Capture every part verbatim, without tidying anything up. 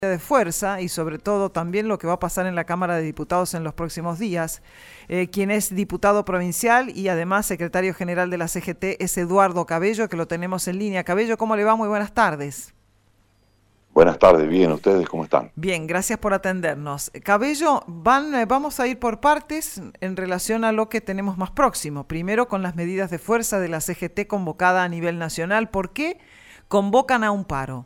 de fuerza y sobre todo también lo que va a pasar en la Cámara de Diputados en los próximos días. Eh, quien es diputado provincial y además secretario general de la C G T es Eduardo Cabello, que lo tenemos en línea. Cabello, ¿cómo le va? Muy buenas tardes. Buenas tardes, bien, ¿ustedes cómo están? Bien, gracias por atendernos. Cabello, van, eh, vamos a ir por partes en relación a lo que tenemos más próximo. Primero con las medidas de fuerza de la C G T convocada a nivel nacional. ¿Por qué convocan a un paro?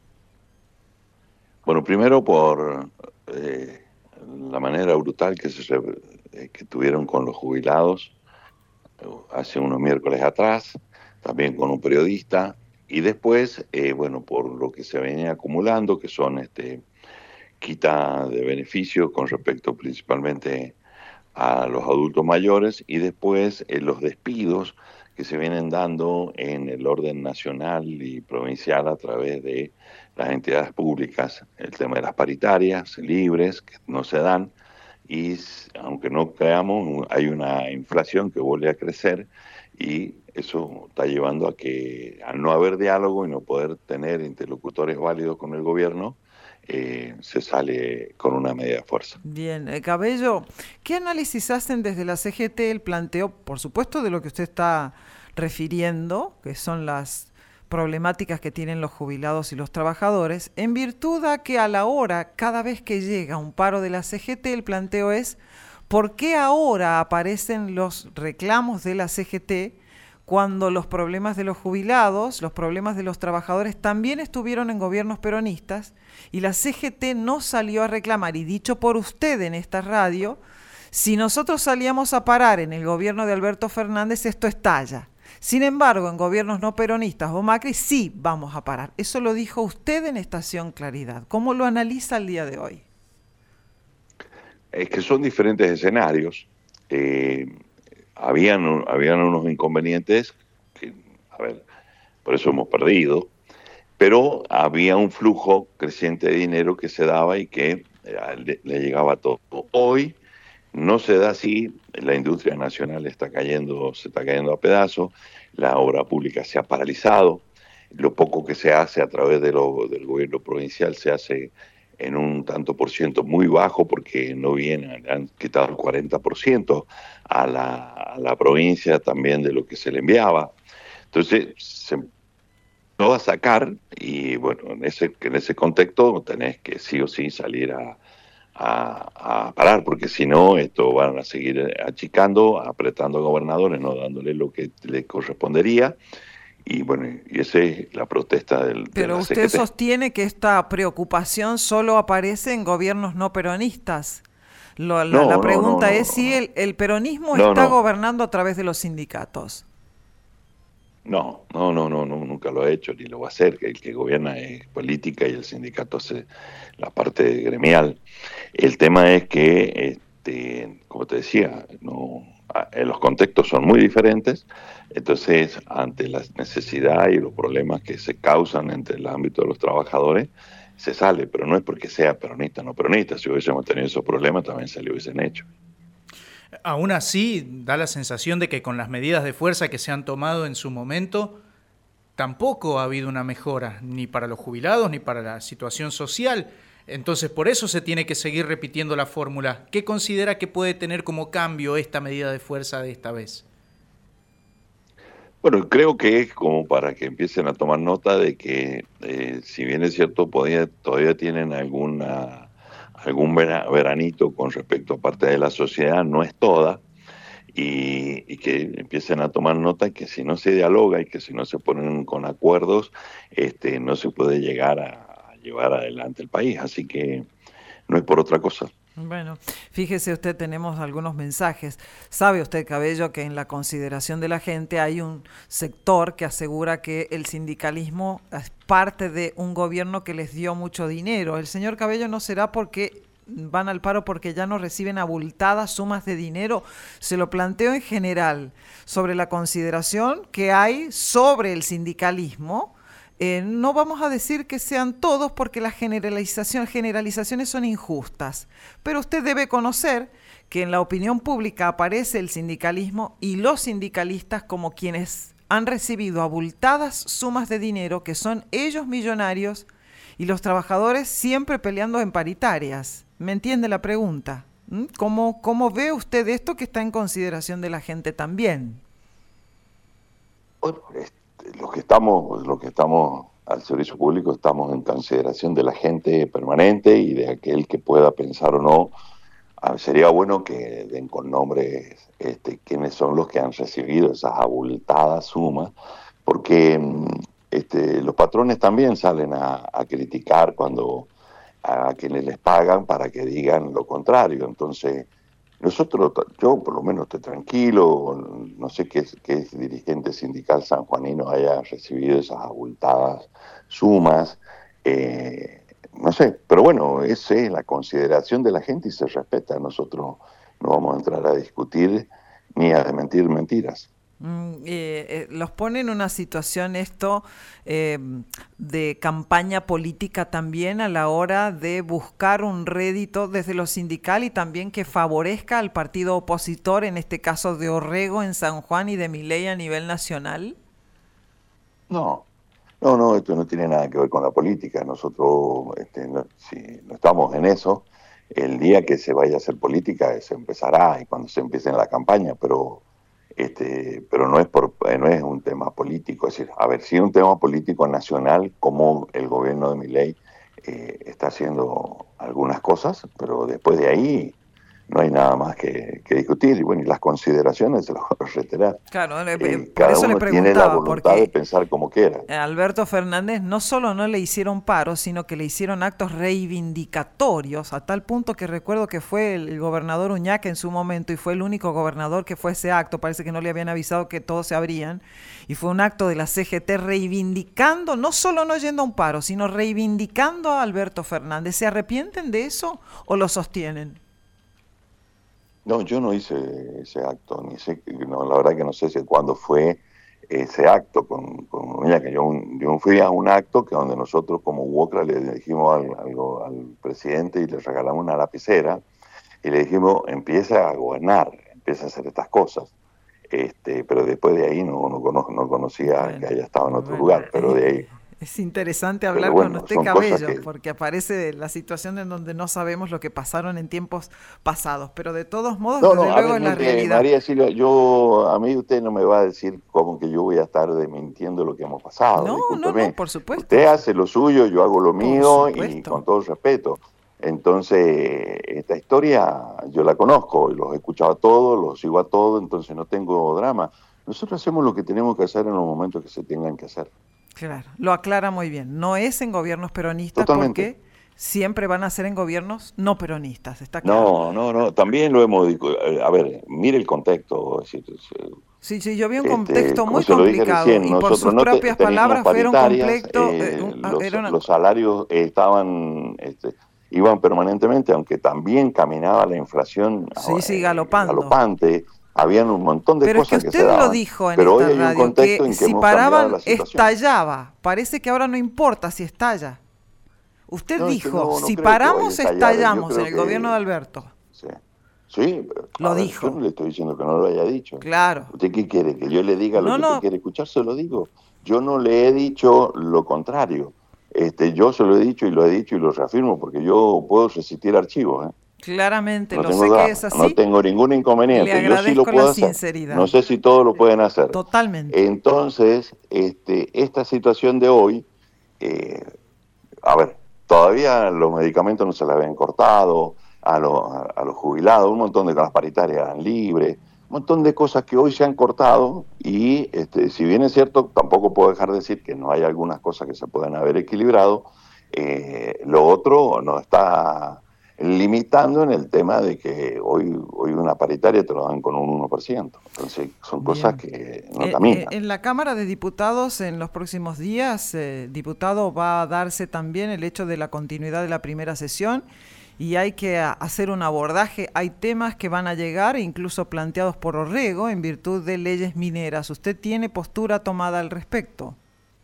Bueno, primero por eh, la manera brutal que, se, eh, que tuvieron con los jubilados eh, hace unos miércoles atrás, también con un periodista, y después, eh, bueno, por lo que se venía acumulando, que son este, quita de beneficios con respecto principalmente a los adultos mayores, y después eh, los despidos que se vienen dando en el orden nacional y provincial a través de las entidades públicas, el tema de las paritarias libres que no se dan, y aunque no creamos, hay una inflación que vuelve a crecer y eso está llevando a que al no haber diálogo y no poder tener interlocutores válidos con el gobierno, Eh, se sale con una medida de fuerza. Bien, eh, Cabello, ¿qué análisis hacen desde la C G T el planteo, por supuesto, de lo que usted está refiriendo, que son las problemáticas que tienen los jubilados y los trabajadores, en virtud a que a la hora, cada vez que llega un paro de la C G T, el planteo es ¿por qué ahora aparecen los reclamos de la C G T cuando los problemas de los jubilados, los problemas de los trabajadores también estuvieron en gobiernos peronistas y la C G T no salió a reclamar? Y dicho por usted en esta radio, si nosotros salíamos a parar en el gobierno de Alberto Fernández, esto estalla. Sin embargo, en gobiernos no peronistas o Macri, sí vamos a parar. Eso lo dijo usted en Estación Claridad. ¿Cómo lo analiza el día de hoy? Es que son diferentes escenarios. Eh, habían, habían unos inconvenientes que, a ver, por eso hemos perdido, pero había un flujo creciente de dinero que se daba y que eh, le, le llegaba a todo. Hoy no se da así, la industria nacional está cayendo, se está cayendo a pedazos, la obra pública se ha paralizado, lo poco que se hace a través de lo, del gobierno provincial se hace en un tanto por ciento muy bajo porque no viene, han quitado el cuarenta por ciento a la, a la provincia también de lo que se le enviaba. Entonces se no va a sacar y bueno, en ese, en ese contexto tenés que sí o sí salir a, a, a parar, porque si no, esto van a seguir achicando, apretando a gobernadores, no dándole lo que le correspondería. Y bueno, y esa es la protesta del Pero de la usted C G T. sostiene que esta preocupación solo aparece en gobiernos no peronistas. Lo, la, No, la no, no, pregunta no, es no, si no. el, el peronismo No, está no. gobernando a través de los sindicatos. No, no, no, no, no, nunca lo ha hecho ni lo va a hacer. El que gobierna es política y el sindicato hace la parte gremial. El tema es que, este, como te decía, no, los contextos son muy diferentes. Entonces, ante la necesidad y los problemas que se causan entre el ámbito de los trabajadores, se sale, pero no es porque sea peronista o no peronista. Si hubiésemos tenido esos problemas, también se le hubiesen hecho. Aún así, da la sensación de que con las medidas de fuerza que se han tomado en su momento, tampoco ha habido una mejora, ni para los jubilados, ni para la situación social. Entonces, por eso se tiene que seguir repitiendo la fórmula. ¿Qué considera que puede tener como cambio esta medida de fuerza de esta vez? Bueno, creo que es como para que empiecen a tomar nota de que, eh, si bien es cierto, podía, todavía tienen alguna algún veranito con respecto a parte de la sociedad, no es toda, y, y que empiecen a tomar nota que si no se dialoga y que si no se ponen con acuerdos, este, no se puede llegar a, a llevar adelante el país, así que no es por otra cosa. Bueno, fíjese usted, tenemos algunos mensajes. ¿Sabe usted, Cabello, que en la consideración de la gente hay un sector que asegura que el sindicalismo es parte de un gobierno que les dio mucho dinero? El señor Cabello, ¿no será porque van al paro porque ya no reciben abultadas sumas de dinero? Se lo planteo en general sobre la consideración que hay sobre el sindicalismo. Eh, no vamos a decir que sean todos porque las generalización, generalizaciones son injustas, pero usted debe conocer que en la opinión pública aparece el sindicalismo y los sindicalistas como quienes han recibido abultadas sumas de dinero, que son ellos millonarios y los trabajadores siempre peleando en paritarias. ¿Me entiende la pregunta? ¿Mm? ¿Cómo, cómo ve usted esto que está en consideración de la gente también? Bueno, este, los que estamos, los que estamos al servicio público estamos en consideración de la gente permanente y de aquel que pueda pensar o no. Ah, sería bueno que den con nombres este, quiénes son los que han recibido esas abultadas sumas, porque este, los patrones también salen a, a criticar cuando a quienes les pagan para que digan lo contrario. Entonces, nosotros, yo por lo menos estoy tranquilo, no sé qué, qué dirigente sindical sanjuanino haya recibido esas abultadas sumas, eh, no sé, pero bueno, esa es la consideración de la gente y se respeta. Nosotros no vamos a entrar a discutir ni a desmentir mentiras. Mm, eh, eh, los pone en una situación esto eh, de campaña política también a la hora de buscar un rédito desde lo sindical y también que favorezca al partido opositor, en este caso de Orrego en San Juan y de Milei a nivel nacional. No. No, no, esto no tiene nada que ver con la política. Nosotros, este, no, si no estamos en eso, el día que se vaya a hacer política se empezará y cuando se empiece en la campaña, pero este, pero no es por, no es un tema político. Es decir, a ver, sí es un tema político nacional, como el gobierno de Milei eh, está haciendo algunas cosas, pero después de ahí no hay nada más que, que discutir. Y bueno, y las consideraciones se las voy a reiterar. Claro, eh, por cada eso uno le preguntaba, tiene la voluntad porque de pensar como quiera. Alberto Fernández no solo no le hicieron paro, sino que le hicieron actos reivindicatorios, a tal punto que recuerdo que fue el, el gobernador Uñac en su momento, y fue el único gobernador que fue ese acto, parece que no le habían avisado que todos se abrían, y fue un acto de la C G T reivindicando, no solo no yendo a un paro, sino reivindicando a Alberto Fernández. ¿Se arrepienten de eso o lo sostienen? No, yo no hice ese acto, ni sé, no, la verdad que no sé si cuándo fue ese acto con, con ella, que yo, yo fui a un acto que donde nosotros como U O C R A le dijimos al, al, al presidente y le regalamos una lapicera y le dijimos, empieza a gobernar, empieza a hacer estas cosas. Este, pero después de ahí no, no, cono, no conocía bueno, que haya estado en otro bueno, lugar, pero de ahí... Es interesante hablar bueno, con usted, Cabello, que... porque aparece la situación en donde no sabemos lo que pasaron en tiempos pasados, pero de todos modos, no, desde no, luego ver, en la realidad. María Silvia, yo, a mí usted no me va a decir como que yo voy a estar desmintiendo lo que hemos pasado. No, Discúlpeme. no, no, por supuesto. Usted hace lo suyo, yo hago lo mío y con todo el respeto. Entonces, esta historia yo la conozco y los he escuchado a todos, los sigo a todos, entonces no tengo drama. Nosotros hacemos lo que tenemos que hacer en los momentos que se tengan que hacer. Claro, lo aclara muy bien. No es en gobiernos peronistas. Totalmente. Porque siempre van a ser en gobiernos no peronistas, ¿está claro? No, no, no, también lo hemos... A ver, mire el contexto. Es decir, sí, sí, yo vi un contexto este, muy complicado recién, y por sus no propias te, palabras fueron completo, eh, eh, un, los, era una... los salarios estaban... Este, iban permanentemente, aunque también caminaba la inflación sí, sí, galopando. galopante. Habían un montón de pero cosas que que se daban. Pero usted lo dijo en pero esta hoy hay radio, un contexto que, en que si hemos paraban, la estallaba. Parece que ahora no importa si estalla. Usted no, dijo, no, no si paramos, estallamos en el que... gobierno de Alberto. Sí, sí lo ver, dijo. Yo no le estoy diciendo que no lo haya dicho. Claro. ¿Usted qué quiere? ¿Que yo le diga lo no, que no. usted quiere escuchar? Se lo digo. Yo no le he dicho lo contrario. Este, yo se lo he dicho y lo he dicho y lo reafirmo porque yo puedo resistir archivos, ¿eh? Claramente, no lo sé drama, que es así. No tengo ningún inconveniente. Le agradezco yo sí lo puedo la hacer. sinceridad. No sé si todos lo pueden hacer. Totalmente. Entonces, este, esta situación de hoy, eh, a ver, todavía los medicamentos no se les habían cortado, a los, a, a los jubilados, un montón de las paritarias eran libres, un montón de cosas que hoy se han cortado y, este, si bien es cierto, tampoco puedo dejar de decir que no hay algunas cosas que se pueden haber equilibrado, eh, lo otro no está limitando en el tema de que hoy, hoy una paritaria te lo dan con un uno por ciento. Entonces son Bien. cosas que no eh, caminan. Eh, en la Cámara de Diputados en los próximos días, eh, diputado, va a darse también el hecho de la continuidad de la primera sesión y hay que a, hacer un abordaje. Hay temas que van a llegar, incluso planteados por Orrego, en virtud de leyes mineras. ¿Usted tiene postura tomada al respecto?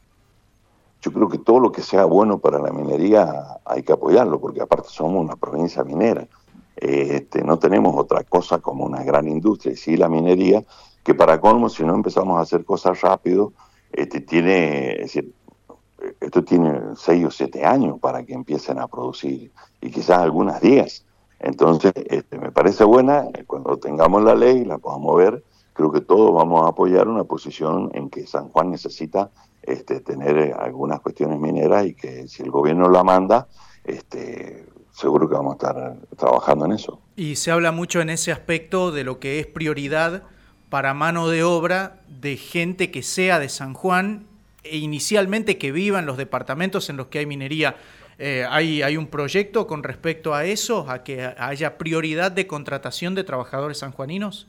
Yo creo que todo lo que sea bueno para la minería hay que apoyarlo, porque aparte somos una provincia minera. Este, no tenemos otra cosa como una gran industria, y sí la minería, que para colmo, si no empezamos a hacer cosas rápido, este, tiene, es decir, esto tiene seis o siete años para que empiecen a producir, y quizás algunas diez. Entonces, este, me parece buena, cuando tengamos la ley, la podamos ver, creo que todos vamos a apoyar una posición en que San Juan necesita este, tener algunas cuestiones mineras, y que si el gobierno la manda, este, seguro que vamos a estar trabajando en eso. Y se habla mucho en ese aspecto de lo que es prioridad para mano de obra de gente que sea de San Juan e inicialmente que viva en los departamentos en los que hay minería. Eh, ¿hay, ¿Hay un proyecto con respecto a eso, a que haya prioridad de contratación de trabajadores sanjuaninos?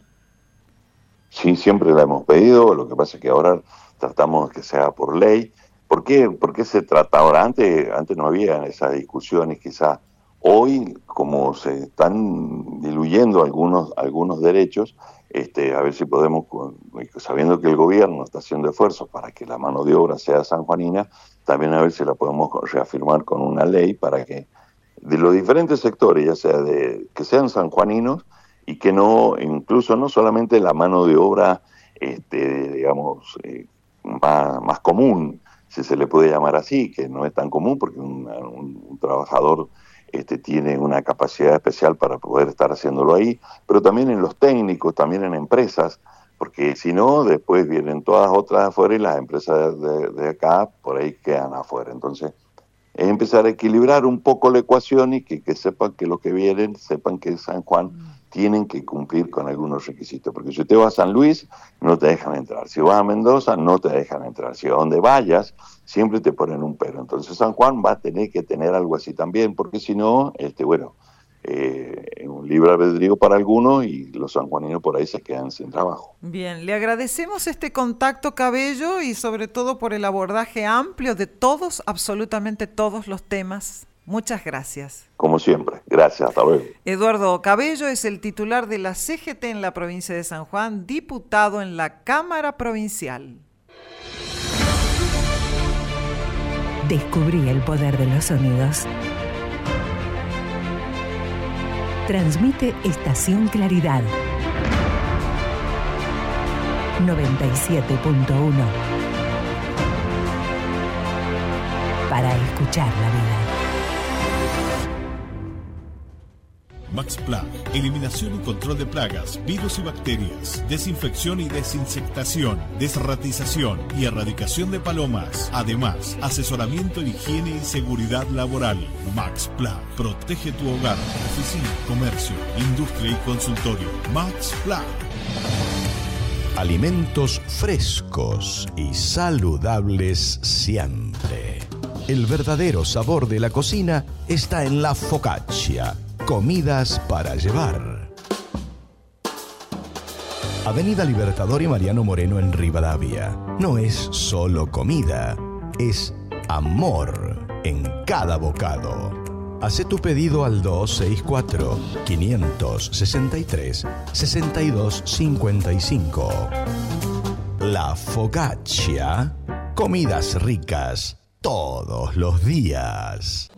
Sí, siempre la hemos pedido, lo que pasa es que ahora tratamos que sea por ley. ¿Por qué, ¿Por qué se trata ahora? Antes, antes no había esas discusiones, quizás. Hoy, como se están diluyendo algunos, algunos derechos, este, a ver si podemos, sabiendo que el gobierno está haciendo esfuerzos para que la mano de obra sea sanjuanina, también a ver si la podemos reafirmar con una ley para que de los diferentes sectores, ya sea de que sean sanjuaninos, y que no, incluso no solamente la mano de obra, este, digamos, eh, más, más común, si se le puede llamar así, que no es tan común porque un, un, un trabajador este, tiene una capacidad especial para poder estar haciéndolo ahí, pero también en los técnicos, también en empresas, porque si no, después vienen todas otras afuera y las empresas de, de acá por ahí quedan afuera. Entonces, es empezar a equilibrar un poco la ecuación, y que, que sepan que los que vienen, sepan que San Juan tienen que cumplir con algunos requisitos, porque si usted va a San Luis, no te dejan entrar; si vas a Mendoza, no te dejan entrar; si a donde vayas, siempre te ponen un pero. Entonces San Juan va a tener que tener algo así también, porque si no, este, bueno, eh, un libre albedrío para algunos, y los sanjuaninos por ahí se quedan sin trabajo. Bien, le agradecemos este contacto, Cabello, y sobre todo por el abordaje amplio de todos, absolutamente todos los temas. Muchas gracias. Como siempre, gracias, hasta luego. Eduardo Cabello es el titular de la C G T en la provincia de San Juan, diputado en la Cámara Provincial. Descubrí el poder de los sonidos. Transmite Estación Claridad noventa y siete punto uno para escuchar la vida. MaxPlague, eliminación y control de plagas, virus y bacterias, desinfección y desinsectación, desratización y erradicación de palomas. Además, asesoramiento en higiene y seguridad laboral. MaxPlague, protege tu hogar, oficina, comercio, industria y consultorio. MaxPlague. Alimentos frescos y saludables siempre. El verdadero sabor de la cocina está en la focaccia. Comidas para llevar. Avenida Libertador y Mariano Moreno en Rivadavia. No es solo comida, es amor en cada bocado. Hacé tu pedido al dos seis cuatro, cinco seis tres, seis dos cinco cinco. La focaccia. Comidas ricas todos los días.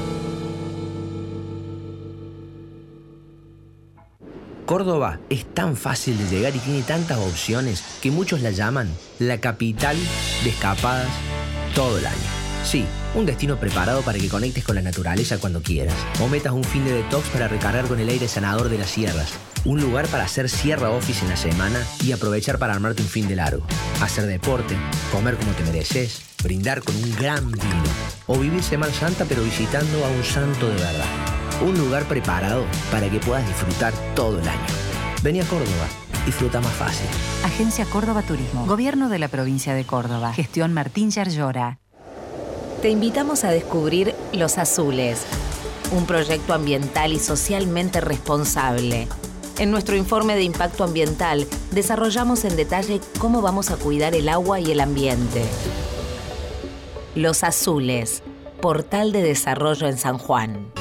Córdoba es tan fácil de llegar y tiene tantas opciones que muchos la llaman la capital de escapadas todo el año. Sí, un destino preparado para que conectes con la naturaleza cuando quieras, o metas un fin de detox para recargar con el aire sanador de las sierras. Un lugar para hacer sierra office en la semana y aprovechar para armarte un fin de largo. Hacer deporte, comer como te mereces, brindar con un gran vino, o vivir Semana Santa pero visitando a un santo de verdad. Un lugar preparado para que puedas disfrutar todo el año. Vení a Córdoba, disfruta más fácil. Agencia Córdoba Turismo, Gobierno de la Provincia de Córdoba, Gestión Martín Yarlora. Te invitamos a descubrir Los Azules, un proyecto ambiental y socialmente responsable. En nuestro informe de impacto ambiental desarrollamos en detalle cómo vamos a cuidar el agua y el ambiente. Los Azules, portal de desarrollo en San Juan.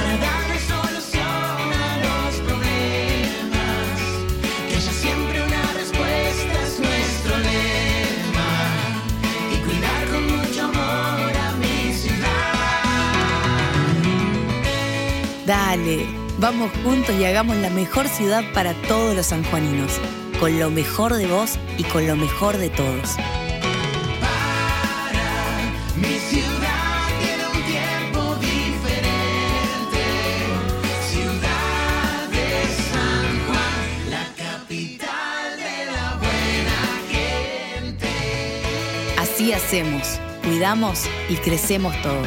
Siempre una Dale, vamos juntos y hagamos la mejor ciudad para todos los sanjuaninos, con lo mejor de vos y con lo mejor de todos. Mi ciudad tiene un tiempo diferente. Ciudad de San Juan, la capital de la buena gente. Así hacemos, cuidamos y crecemos todos.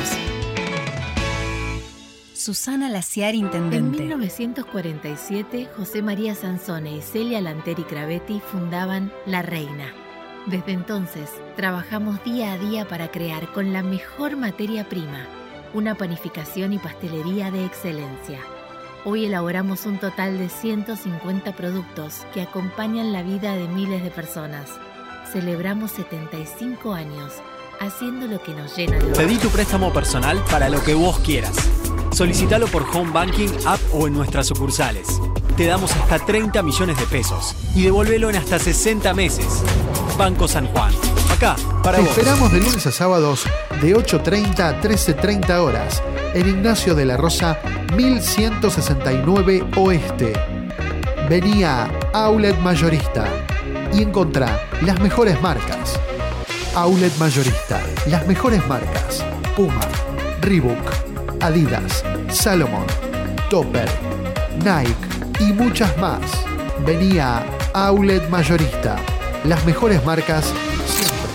Susana Laciar, intendente. En mil novecientos cuarenta y siete, José María Sansone y Celia Lanteri Cravetti fundaban La Reina. Desde entonces, trabajamos día a día para crear con la mejor materia prima una panificación y pastelería de excelencia. Hoy elaboramos un total de ciento cincuenta productos que acompañan la vida de miles de personas. Celebramos setenta y cinco años haciendo lo que nos llena. Pedí tu préstamo personal para lo que vos quieras. Solicítalo por Home Banking, app o en nuestras sucursales. Te damos hasta treinta millones de pesos y devolvelo en hasta sesenta meses. Banco San Juan. Acá, para Te vos. esperamos de lunes a sábados de ocho treinta a trece treinta horas en Ignacio de la Rosa mil ciento sesenta y nueve Oeste. Vení a Outlet Mayorista y encontrá las mejores marcas. Outlet Mayorista, las mejores marcas: Puma, Reebok, Adidas, Salomon, Topper, Nike y muchas más. Vení a Outlet Mayorista, las mejores marcas siempre.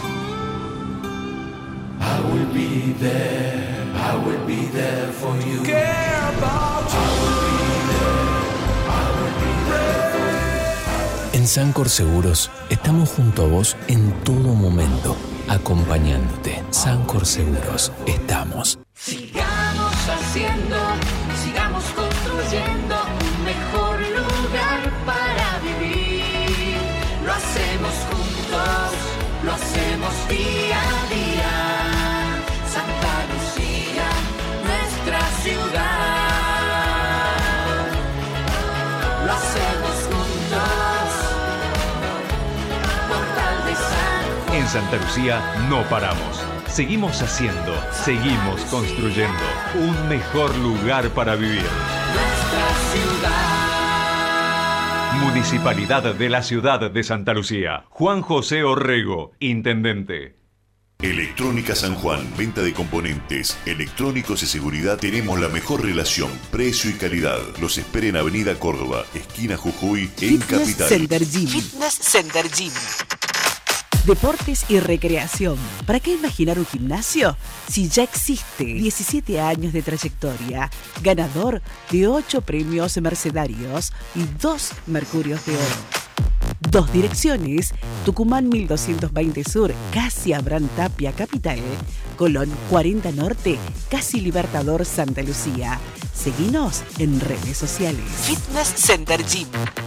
I will be there, I will be there for you. Care about you. I will be there, I will be there for you. En Sancor Seguros estamos junto a vos en todo momento, acompañándote. Sancor Seguros, estamos. Sigamos haciendo, sigamos construyendo un mejor lugar para vivir. Lo hacemos juntos, lo hacemos día a día. Santa Lucía, nuestra ciudad. Lo hacemos juntos, Portal de San Juan. En Santa Lucía no paramos. Seguimos haciendo, seguimos construyendo un mejor lugar para vivir. Nuestra ciudad. Municipalidad de la Ciudad de Santa Lucía. Juan José Orrego, intendente. Electrónica San Juan, venta de componentes, electrónicos y seguridad. Tenemos la mejor relación, precio y calidad. Los espera en Avenida Córdoba, esquina Jujuy, en Fitness Capital. Center Gym. Fitness Center Gym. Deportes y recreación. ¿Para qué imaginar un gimnasio si ya existe? diecisiete años de trayectoria, ganador de ocho premios mercedarios y dos Mercurios de Oro. Dos direcciones: Tucumán mil doscientos veinte Sur, casi Abraham Tapia, Capital; Colón cuarenta Norte, casi Libertador, Santa Lucía. Seguinos en redes sociales. Fitness Center Gym.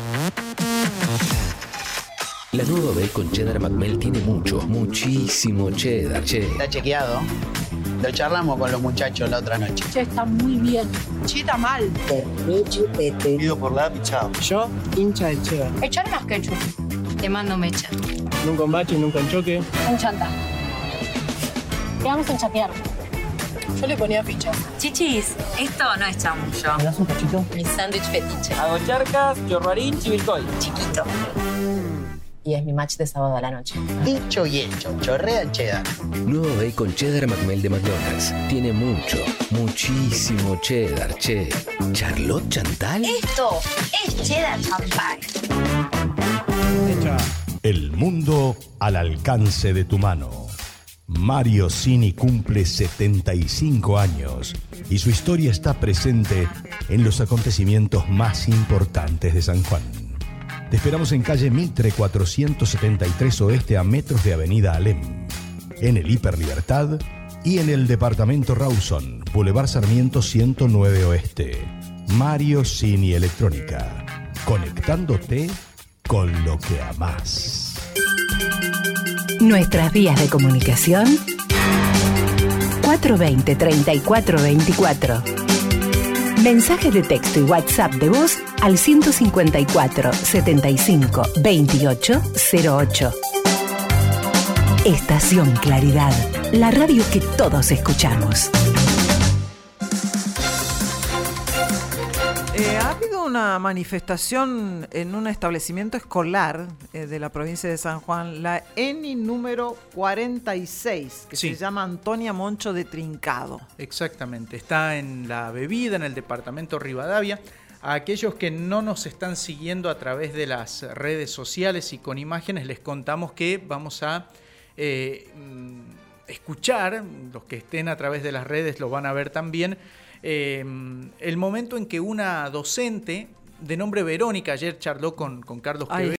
La nueva bacon cheddar McMelt tiene mucho, muchísimo cheddar, che. Está chequeado. Lo charlamos con los muchachos la otra noche. Che, está muy bien. Che, está mal. Chupete. Pido por la pichado. Yo, hincha de cheddar. Echar más ketchup. Te mando mecha. Nunca en bache, nunca en choque. En chanta. Quedamos en chatear. Yo le ponía ficha. Chichis, esto no es chamullo. ¿Me das un cachito? Mi sándwich fetiche. Hago charcas, chorrarín, chivilcoy. Chiquito. Y es mi match de sábado a la noche. Dicho y hecho, chorrea cheddar. Nuevo bacon cheddar McMelt de McDonald's. Tiene mucho, muchísimo cheddar, che. ¿Charlotte Chantal? Esto es cheddar champán. El mundo al alcance de tu mano. Mario Cini cumple setenta y cinco años y su historia está presente en los acontecimientos más importantes de San Juan. Te esperamos en calle Mitre cuatrocientos setenta y tres Oeste a metros de Avenida Alem, en el Hiper Libertad y en el departamento Rawson, Boulevard Sarmiento ciento nueve Oeste. Mario Cini Electrónica, conectándote con lo que amás. Nuestras vías de comunicación: cuatro veinte, treinta y cuatro veinticuatro. Mensaje de texto y WhatsApp de voz al ciento cincuenta y cuatro, setenta y cinco, veintiocho cero ocho. Estación Claridad, la radio que todos escuchamos. Hubo una manifestación en un establecimiento escolar eh, de la provincia de San Juan, la ENI número cuarenta y seis, que Sí. se llama Antonia Moncho de Trincado. Exactamente, está en La Bebida, en el departamento Rivadavia. A aquellos que no nos están siguiendo a través de las redes sociales y con imágenes, les contamos que vamos a eh, escuchar, los que estén a través de las redes lo van a ver también, eh, el momento en que una docente de nombre Verónica, ayer charló con, con Carlos Ay, Quevedo,